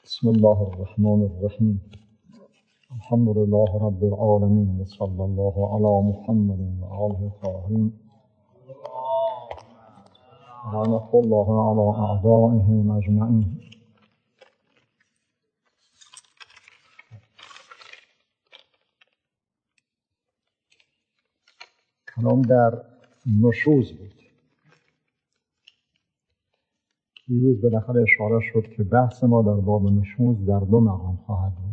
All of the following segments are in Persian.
بسم الله الرحمن الرحیم. الحمد لله رب العالمین و صلی الله علی محمد و آله الطاهرین. رحمة الله علی اعدائهم اجمعین. کلام در نشوز بود. دیروز بالاخره اشاره شد که بحث ما در باب نشوز در دو مقام خواهد بود.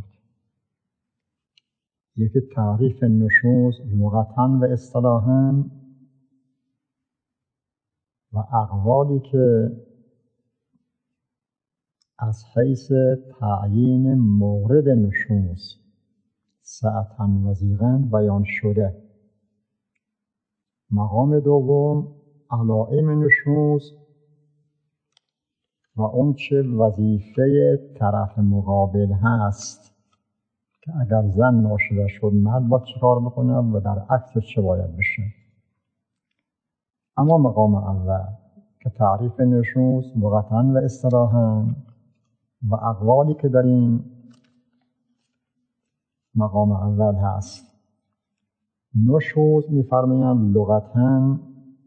یکی تعریف نشوز لغتاً و اصطلاحاً و اقوالی که از حیث تعیین مورد نشوز سعتاً و ضیقاً بیان شده. مقام دوم علائم نشوز و اون چه وظیفه طرف مقابل هست که اگر زن ناشده شد مرد باید چه کار بکنه و در عکس چه باید بشه. اما مقام اول که تعریف نشوز لغتاً و اصطلاحاً و اقوالی که در این مقام اول هست. نشوز می‌فرمایند لغتاً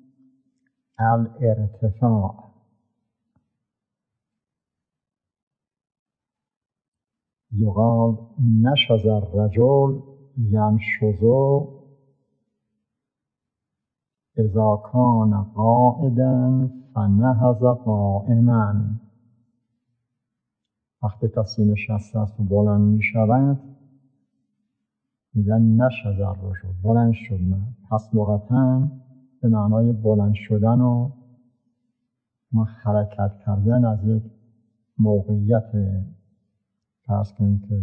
الارتفاع، یقال نشز الرجل ینشز اذا کان قاعدا فنهض قائما. وقتی کسی نشسته است و بلند می شود میگن نشز الرجل، بلند شد. پس لغتاً به معنای بلند شدن و حرکت کردن از یک موقعیت، فرض کنید که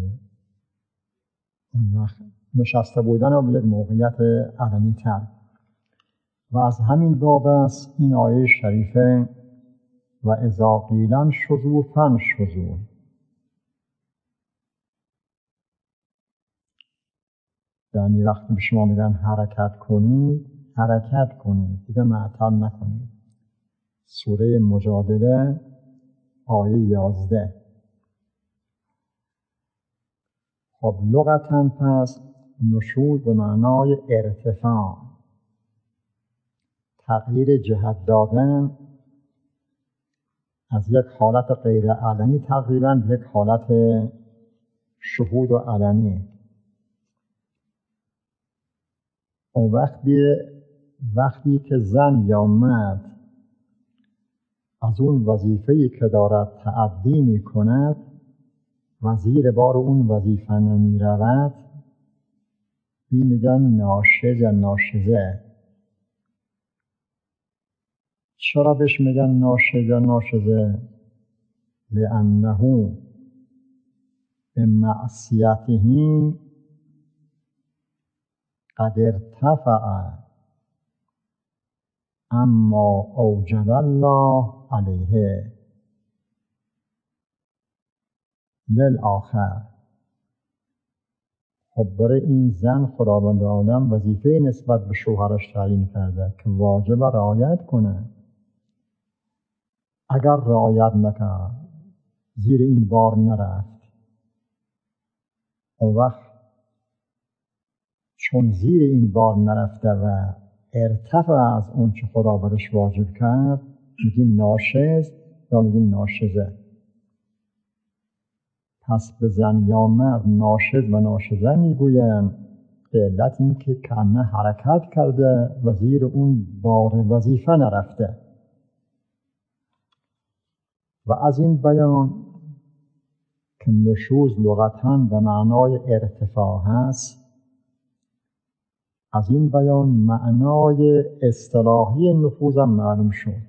نشسته بودن و به یک موقعیت علنی تر. و از همین باب است این آیه شریفه و اذا قیل انشزوا فانشزوا. یعنی وقتی به شما میگن حرکت کنید، حرکت کنید، دیگه معطل نکنید. سوره مجادله آیه 11. خب لغتاً پس نشوز به معنای ارتفاع، تغییر جهت دادن از یک حالت غیر علنی تقریباً به یک حالت شهود و علنی. اون وقتی که زن یا مرد از اون وظیفه‌ای که دارد تعدی می کند و زیر بار اون وظیفه نمی رود، میگن ناشز یا ناشزه. چرا بهش میگن ناشز یا ناشزه؟ لأنه به معصیته قد ارتفع اما اوجب الله علیه للآخر. خب برای این زن خداوند عالم وظیفه نسبت به شوهرش تعیین کرده که واجب رعایت کنه. اگر رعایت نکرد، زیر این بار نرفت، اون وقت چون زیر این بار نرفته و ارتفع از اون که خدا برش واجب کرد، میگیم ناشز یا میگیم ناشزه. پس به زن یا مرد ناشز و ناشزه میگویم به علت این که کنه حرکت کرده و زیر اون بار وظیفه نرفته. و از این بیان که نشوز لغتاً به معنای ارتفاع هست، از این بیان معنای اصطلاحی نفوذ هم معلوم شد.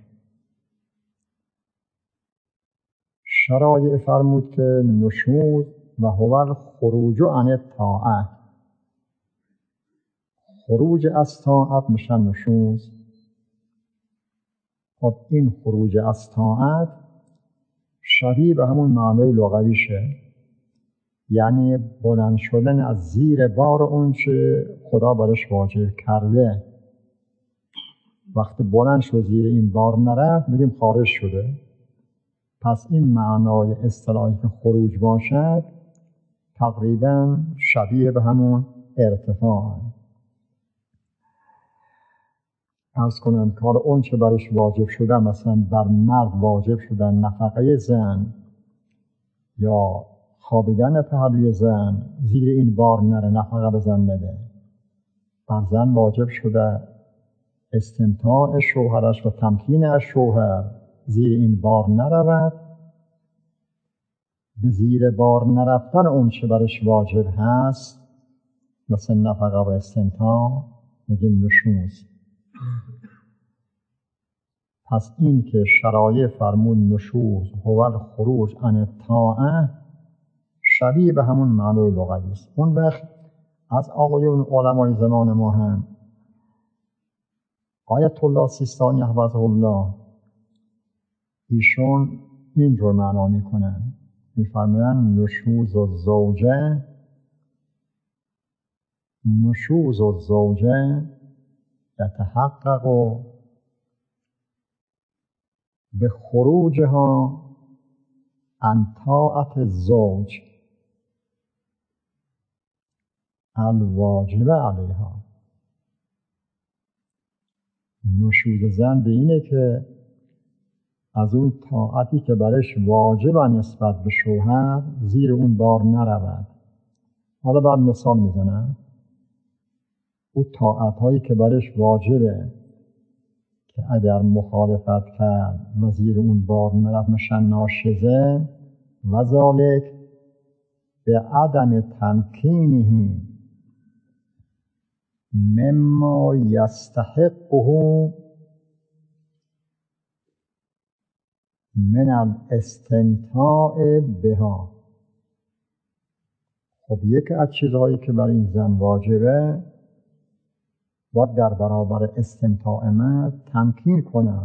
شرایع فرمود که نشوز و هو الخروج عن الطاعه، خروج از طاعت میشه نشوز. خب این خروج از طاعت شبیه به همون معنای لغویشه، یعنی بلند شدن از زیر بار اون چه خدا برش واجب کرده. وقتی بلند شد زیر این بار نرفت میگیم خارج شده. پس این معنای اصطلاحی که خروج باشد تقریبا شبیه به همون ارتفاع. عرض کنم که حالا اون چه برش واجب شده، مثلا بر مرد واجب شدن نفقه زن یا خوابیدن پهلوی زن، زیر این بار نره، نفقه به زن نده. بر زن واجب شده استمتاع شوهرش و تمکین از شوهر، زیر این بار نرود. به زیر بار نرفتن اون چه برش واجب هست، مثل نفقه و استمتاع، میگیم نشوز. پس این که شرایع فرمون نشوز هو الخروج عن الطاعه شبیه به همون معنای لغوی است. اون وقت از آقایون علمای زمان ما هم آیت الله سیستانی حفظه الله ایشون اینجور معنا میکنن، میفرمایند نشوز الزوجه یتحقق به خروجها عن طاعت الزوج الواجب علیها. نشوز زن به اینه که از اون طاعتی که برش واجب نسبت به شوهر زیر اون بار نرود. حالا بعد مثال میزنم. اون طاعتهایی که برش واجبه که اگر مخالفت کرد و زیر اون بار نرفت میشن ناشزه، و ذالک به عدم تمکینه مما یستحقه من الاستمتاع بها. خب یکی از چیزهایی که برای این زن واجبه باید در برابر استمتاع مرد تمکین کنه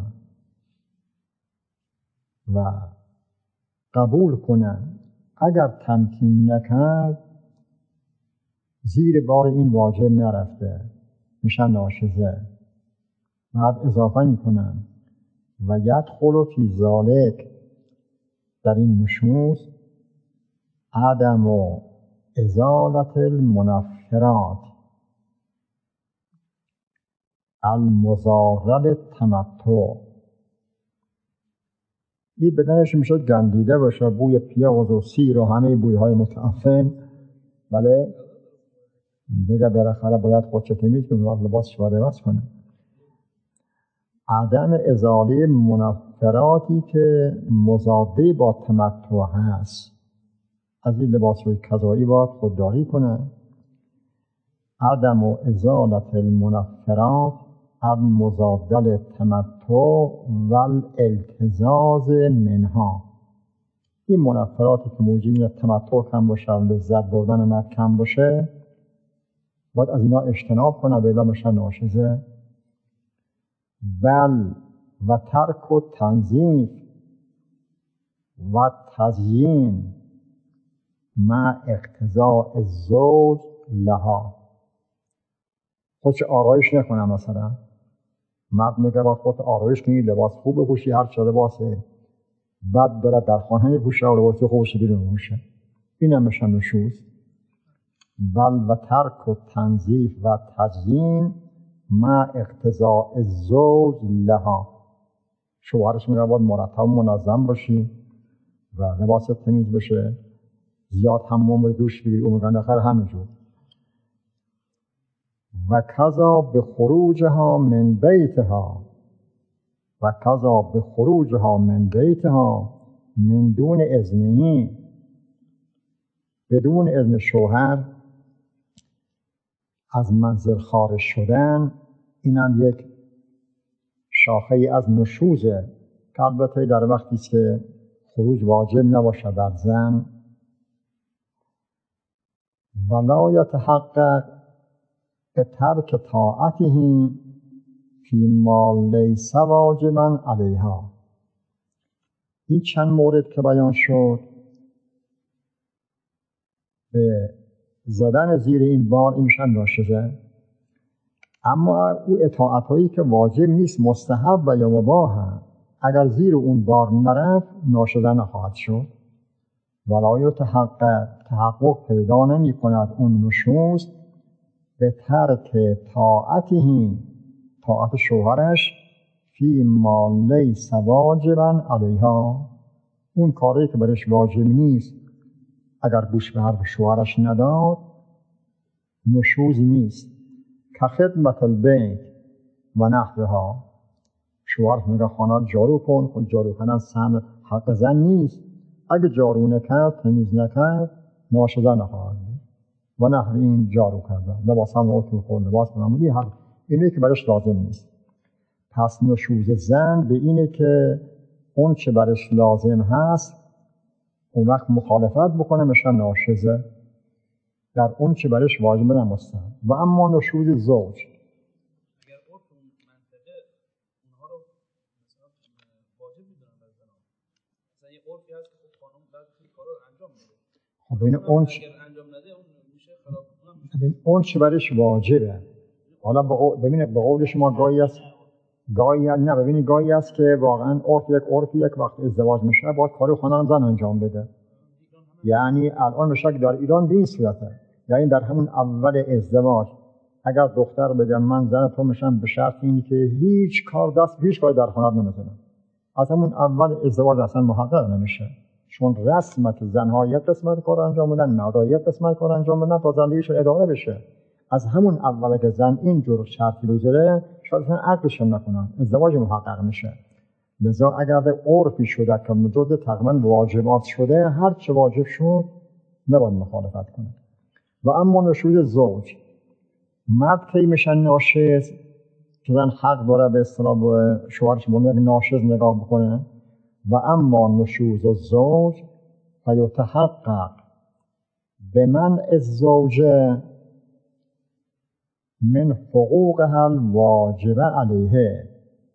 و قبول کنه. اگر تمکین نکرد زیر بار این واجب نرفته، میشن ناشزه. بعد اضافه میکنن و یدخل فی ذالک، در این نشوز، عدم و ازالت المنفرات المضارة تمتع. این بدنش میشه گندیده باشه، بوی پیاز و سیر و همه بویهای متعفن، بله دیگه بالاخره باید خودش تمیز کنه و لباسش باید عوض کنه. عدم ازاله منفراتی که مضاده با تمتع هست، از این لباسهای کذایی باید خودداری کنه. عدم ازالت المنفرات المضاده للتمتع والالتزاز منها. این منفراتی که موجب تمتع کم باشه، لذت بردن مرد کم باشه، باید از اینا اجتناب کنه و الا میشن ناشزه. بل و ترک و تنظیف و تزیین مع اقتضاء الزوج لها. خودش آرایش نکنه. مثلا مرد میگه باید خودت آرایش کنی، لباس خوب بپوشی، هر چه لباسه بعد داره در خانه میپوشه و لباس خوبش بیرون میپوشه، این هم میشه نشوز. بل و ترک و تنظیف و تزیین مع اقتضاء الزوج لها. شوهرش میگه باید مرتب منظم باشی و لباس تمیز بشه، زیاد حمام رو دوش بگیری، اون میگن آخر همینجور. و کذا به خروجها من بیتها، و کذا به خروجها من بیتها من دون اذنی، بدون اذن شوهر از منزل خارج شدن. اینم یک شاخه از نشوزه که البته در وقتی که خروج واجب نباشه بر زن. ولا یتحقق به ترک طاعته فی ما لیس واجبا علیها. این چند مورد که بیان شد به زدن زیر این بار این میشن ناشزه. اما او اطاعت هایی که واجب نیست، مستحب و یا مباح، اگر زیر اون بار نرفت ناشده نخواهد شد. ولا تحقق پیدا نمی کند اون نشوز به ترک طاعت شوهرش فی ما لیس واجبا علیها، اون کاری که برش واجب نیست اگر گوش به حرف شوهرش نداد نشوز نیست. که خدمت البیت و نحوها، شوهر میگه خانه جارو کن، خود جارو کردن سهم حق زن نیست، اگه جارو نکرد تمیز نکرد ناشده نخواهد بود. و نحو این جارو کردن لباس هم اتو خود لباس معمولی اینه که برش لازم نیست. پس نشوز زن به اینه که اون چه برش لازم هست اون وقت مخالفت بکنه میشه ناشزه، در اون چه برش واجب نمستن. و اما نشوز زوج اگر عرف اون منطقه اونها رو مثلا واجب میدونن برای زنها، مثلا یه عرفی هست که خب خانم بعد این کارا رو انجام میده، خب این اون اگر انجام نده اون میشه خلاف اون چه برش واجبه. حالا ببینید به قول شما گاهی است که واقعا عرف یک وقت ازدواج میشه باید کار خانه هم زن انجام بده. یعنی الان میشه در ایران به این صورته، یعنی در همون اول ازدواج اگر دختر بگه من زن تو میشم به شرط اینی که هیچ کاری در خانه نمیکنم، از همون اول ازدواج اصلا محقق نمیشه، چون رسمت زنها یک قسمت کار انجام میدن، مردا یک قسمت کار انجام میدن تا زندگیش ادامه بشه. از همون اول که زن اینجور شرطی بذاره شاید اصلا عقدش هم نکنن، ازدواج محقق میشه. لذا اگر به عرفی شده که جزء تقریبا واجبات شده، هر چه واجب شد نباید مخالفت کنه. و اما نشوز زوج، مرد کی میشن ناشز که زن حق داره به اصطلاح به شوهرش به ناشز نگاه بکنه. و اما نشوز زوج فیتحقق به منع الزوجه من حقوقها الواجبه علیه،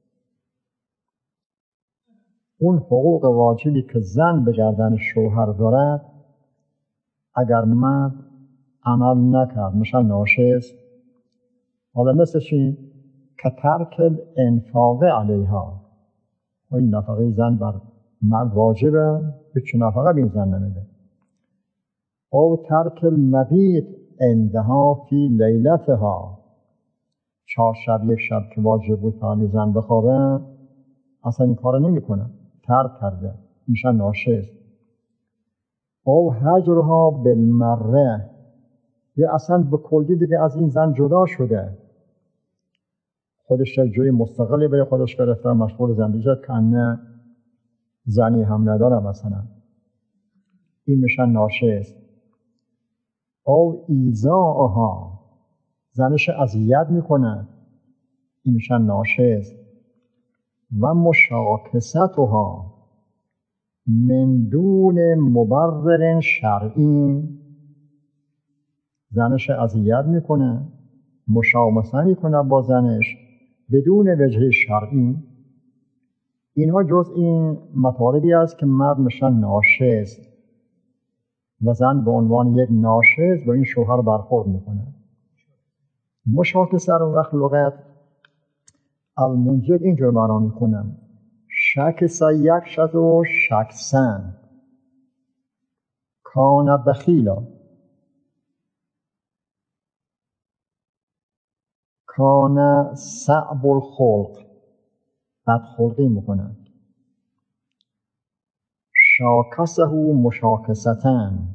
اون حقوق واجبی که زن به گردن شوهر دارد اگر مرد عمل نکرد میشه ناشز. حالا مثل چی؟ که ترک الانفاق علیها، این نفقه زن بر مرد واجبه، هیچ نفقه به این زن نمیده. او ترک المبیت عندها فی لیلتها، 4 شب یک شب که واجب بود تا زن بخوابه اصلا این کار نمی کنه، ترک کرده میشه ناشز. او هجرها بالمره، یا اصلا به کلی دیگه از این زن جدا شده، خودش جای مستقلی برای خودش گرفته، مشغول زندگی کنه، زنی هم نداره مثلا، این میشه ناشز. او ایذاها، زنش اذیت میکنه، این میشه ناشز. و مشاکستها من دون مبرر شرعی، زنش اذیت میکنه، مشامسه میکنه با زنش بدون وجه شرعی، اینها جز این مطالبی است که مرد میشن ناشز و زن به عنوان یک ناشز با این شوهر برخورد میکنه. مشاکسه رو وقت لغت المنجد اینجور معنا میکنم: شکس یکشد و شکسن کان بخیلا، کان صعب الخلق، بدخلقی میکنن. شاکسه مشاکستن،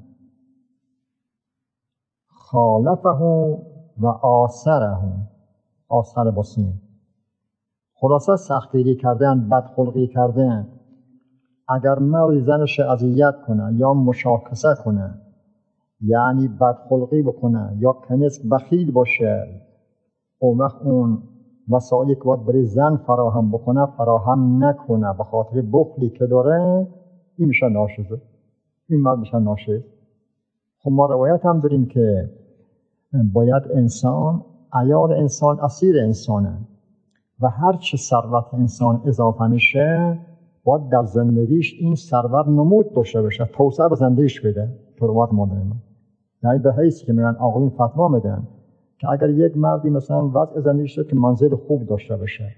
خالفه و آثره، آثر بسیم، خلاصه سختگیری کردن، بدخلقی کردن. اگر مرد زنش اذیت کنه یا مشاکسه کنه، یعنی بدخلقی بکنه یا کنیز بخیل باشه، اون وقت اون وسایلی که باید برای زن فراهم بکنه فراهم نکنه به خاطر بخلی که داره، این میشه ناشزه، این مرد میشه ناشز. خب ما روایت هم داریم که باید انسان، عیال انسان اسیر انسانه و هر چه ثروت انسان اضافه میشه باید در زندگیش این ثروت نمود داشته باشه، توسعه به زندگیش بده. تو روایت ما داریم، یعنی به حیثی که میگن آقایون فتوا میدن که اگر یک مردی مثلا وضع زندگیش که منزل خوب داشته باشه،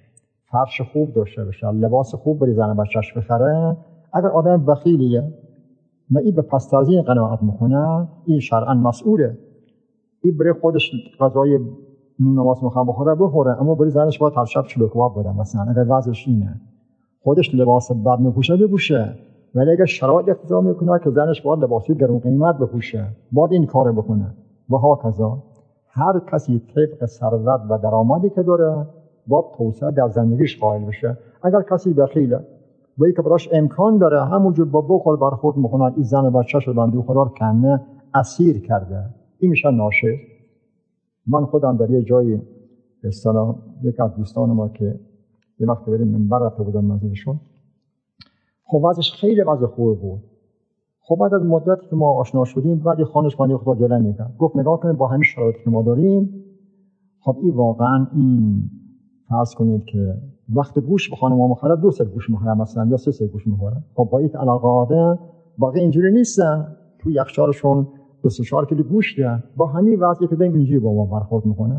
فرش خوب داشته باشه، لباس خوب بری زن بچه‌اش بخره. اگر آدم بخیلیه و این به پستازی قناعت میکنه، این شرعاً مسئوله. این بری خودش غذای نماز میخواد بخوره، اما بری زنش باید هر شب چلو کباب بده مثلا. اگر وضعش اینه خودش لباس بد میپوشه بپوشه، ولی اگر شرایط اقتضا میکنه که زنش باید لباسی گرون قیمت بپوشه، باید این کار بکنه. و هاکذا هر کسی طبق ثروت و درآمدی که داره باید توسعه در زندگیش قائل بشه. اگر کسی بخیله و که براش امکان داره همونجور با بخل برخورد میکنه، این زن بچه‌شو بنده خدا رو کنه اسیر کرده، این میشه ناشز. من خودم در یه جایی به اصطلاح یک از دوستان ما که یه وقت بریم منبر رفته بودم منزلشون، خب وضعش خیلی وضع خوب بود. خب بعد از مدتی که ما آشنا شدیم، بعد خانش بنده خدا گله میکرد، گفت نگاه کنید با همین شرایطی که ما داریم، خب این واقعا این فرض کنید که وقت گوش به خانم ما مخوره 2 سر گوش میخوره مثلا یا 3 سر گوش میخوره. خب با این علاقه باقی اینجوری نیستن، تو یخچالشون 24 کیلو گوشت دارن، با همین وضعی که داریم اینجوری با ما برخورد میکنه.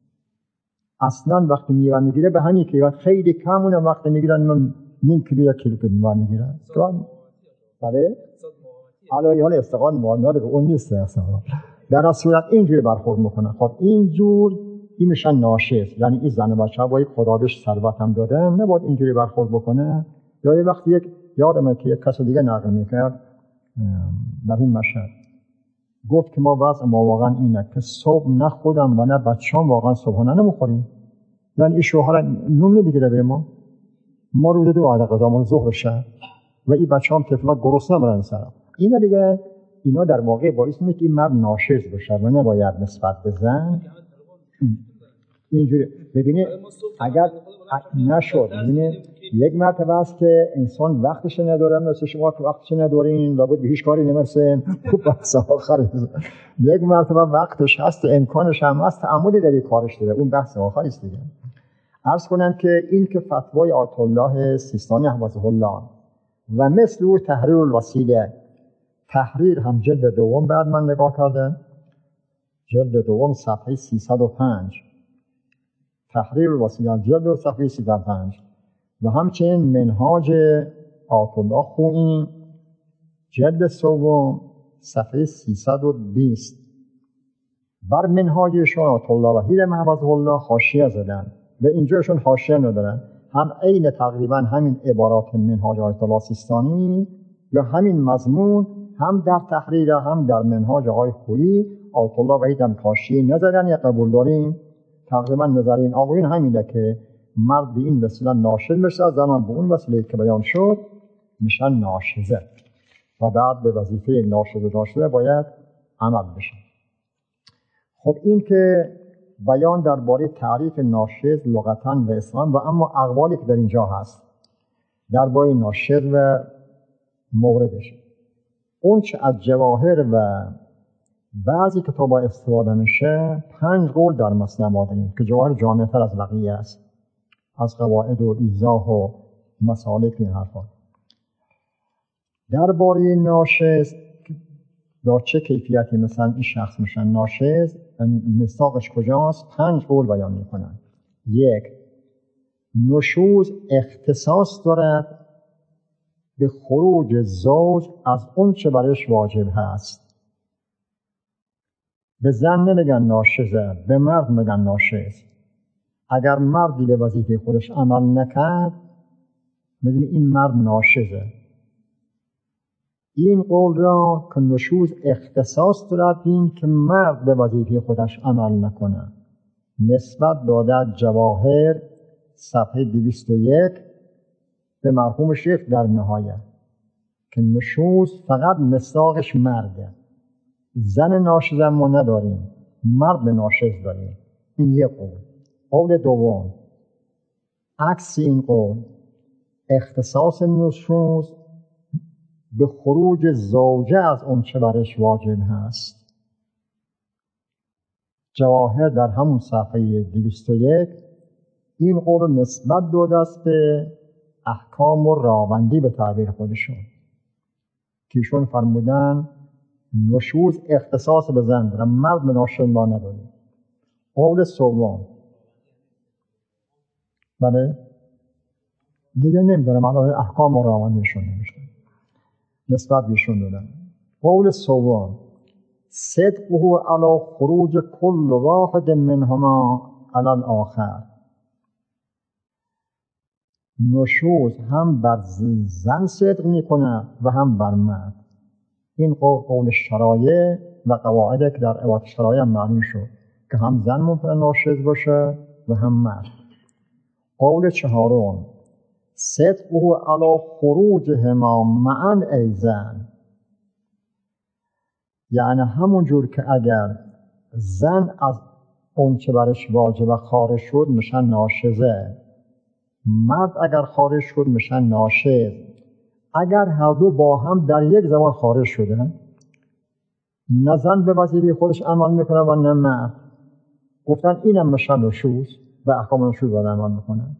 اصلا وقتی میوه میگیره به همین که خیلی کمونه، وقتی میگیرن من نیم کیلو یا کیلو که میوه میگیرن. بله حالا استقال معامله به اون نیست اصلا. در اصل صورت اینجوری برخورد میکنه. خب اینجور این میشن ناشز، یعنی این زن بچه باید خدا بهش ثروت هم داده، نباید اینجوری برخورد بکنه. یا یه وقتی یادمه که یک کس دیگه نقل میکرد در این مشهد، گفت که ما وضع ما واقعا اینه که صبح نه خودم و نه بچه‌ام واقعا صبحانه نمیخوریم. یعنی این شوهر نون نمیگیره به ما روز 2 عدد غذامون ظهر شب و این بچه‌ام طفلات گرسنه میرن سر. اینا دیگه اینا در واقع باعث میشه که این مرد ناشز بشه و نباید نسبت به زن اینجوری. ببینید اگر نشد، ببینید یک مرتبه است که انسان وقتش نداره، مثل شما که وقتش ندارین و به هیچ کاری نمیرسین، خوب بحث آخره. یک مرتبه وقتش هست، امکانش هم هست، تعمدی در این کارش داره، اون بحث آخری است دیگه. عرض کنم که این که فتوای آیت الله سیستانی حفظه الله و مثل او تحریر الوسیله، تحریر هم جلد 2 بعد من نگاه کردم، جلد 2 صفحه 305، تحریر الوسیله جلد 2 صفحه 305 و همچنین منهاج آیت الله خویی جلد 3 صفحه 320. بر منهاجشون آیت الله وحید حفظه الله حاشیه زدن و اینجاشون حاشیه ندارن، هم عین تقریبا همین عبارات منهاج آیت الله سیستانی یا همین مضمون هم در تحریر هم در منهاج آقای خویی آیت الله وحید هم حاشیه نزدن یا قبول داریم. تقریبا نظر این آقایون همینه که مرد به این وسیله ناشز بشه، زنان به اون وسیله که بیان شد میشن ناشزه و بعد به وظیفه ناشزه داشته باید عمل بشه. خب این که بیان درباره تعریف ناشز لغتاً و اسلام و اما اقوالی که در اینجا هست درباره ناشز و موردش، اون چه از جواهر و بعضی کتاب‌ها استفاده میشه 5 قول در مسئله ما داریم که جواهر جامع‌تر از بقیه است، از قواعد و ایضاح و مسالک این حرفا. درباره ناشز یا چه کیفیتی مثلا این شخص میشن ناشز، مصداقش کجاست؟ 5 قول بیان میکنن. 1. نشوز اختصاص دارد به خروج زوج از اون چه برش واجب هست. به زن نمیگن ناشزه، به مرد میگن ناشز. اگر مردی به وظیفه خودش عمل نکرد میگن این مرد ناشزه. این قول را که نشوز اختصاص دارد این که مرد به وظیفه خودش عمل نکنه نسبت داده جواهر صفحه 201 به مرحوم شیخ در نهایت که نشوز فقط مصداقش مرده، زن ناشز ما نداریم، مرد ناشز داریم. این یک قول. قول دوم عکس این قول، اختصاص نشوز به خروج زوجه از اون چه برش واجب هست. جواهر در همون صفحه 201 این قول نسبت داده است به احکام و راوندی به تعبیر خودشون که ایشون فرمودن نشوز اختصاص به زن داره، مرد ناشز ما نداریم. قول سوم بله دیگه نمیدونم الان احکام و روانیشون نمیشتن نسبت بهشون دادن. قول سوم صدقه علی خروج کل واحد منهما علی الاخر، نشوز هم بر زن صدق میکنه و هم بر مرد. این قول شرایع و قواعده که در عبادت شرایع معلوم شد که هم زن ممکن ناشز باشه و هم مرد. قول چهارم صدقه علی خروجهما معا ایزن، یعنی همون جور که اگر زن از اون چه برش واجب خارج شد میشن ناشزه، مرد اگر خارج شد میشن ناشز. اگر هر دو با هم در یک زمان خارج شده، نه زن به وظیفه خودش عمل میکنه و نه مرد، گفتن اینم میشن نشوز و احکام نشوز باید عمل میکنه،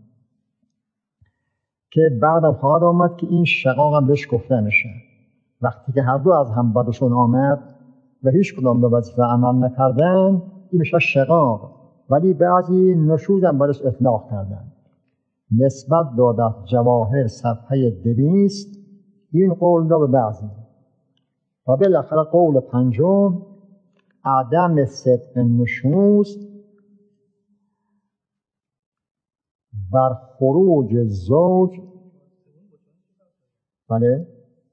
که بعدم خواهد آمد که این شقاق هم بهش گفته میشه. وقتی که هر دو از هم بدشون آمد و هیچ کدام به وظیفه عمل نکردن، این میشه شقاق، ولی بعضی نشوز هم برش اطلاق کردن. نسبت داده جواهر صفحه 200 این قول را به بعضی. و بالاخره قول پنجم عدم صدق نشوز بر خروج زوج، بله،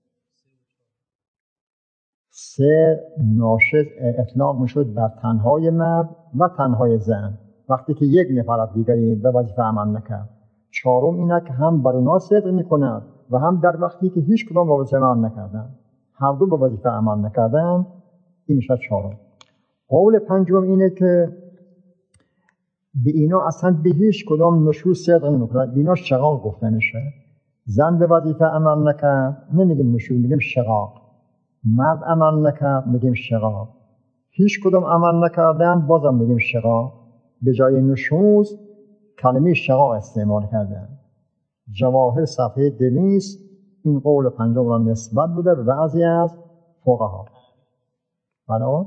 سه ناشز اطلاق میشد بر تنهای مرد و تنهای زن وقتی که یک نفر از دیگری به وظیفه عمل نکرد. چهارم اینه که هم بر اونا صدق میکند و هم در وقتی که هیچ کدام به وظیفه عمل نکردن، هر دو به وظیفه عمل نکردن، این میشه چهارم. قول پنجم اینه که به اینا اصلا به هیچ کدام نشوز صدق نمیکنند، به اینا شقاق گفته میشه. زن به وظیفه عمل نکرد نمیگیم نشوز، میگیم شقاق. مرد عمل نکرد میگیم شقاق. هیچ کدام عمل نکردن بازم میگیم شقاق. به جای نشوز کلمه شقاق استعمال کردن. جواهر صفحه 200 این قول پنجم را نسبت بوده به بعضی از فقها. بنا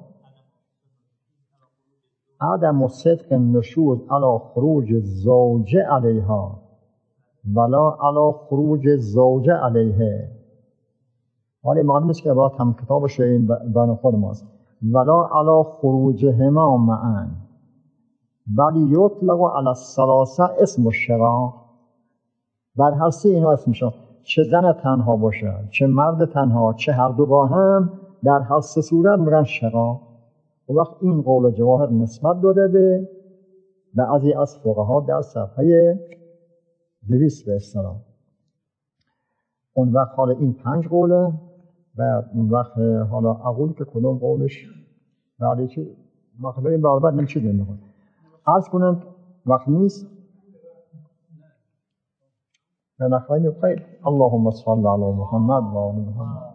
عدم صدق النشوز علی خروج زوجه علیها ولا علی خروج زوجه علیه. ولی معلوم است که باید هم کتابش این بین خود ماست. ولا علی خروجهما معا ولی یطلق علی الثلاثه اسم الشقاق. بر هر سه اینا اسم شد، چه زن تنها باشه چه مرد تنها چه هر دو با هم، در هر سه صورت میگن شقاق. و وقت این قول جواهر نسبت داده به بعضی از فقها در صفحه 200 به اصطلاح. اون وقت حالا این 5 قوله و اون وقت حالا اقول که کدوم قولش بعدی چه وقت بریم بعد نمیشه نمیخواد عرض کنم وقت نیست. نخواهیم خیر. اللهم صل علی محمد و آل محمد.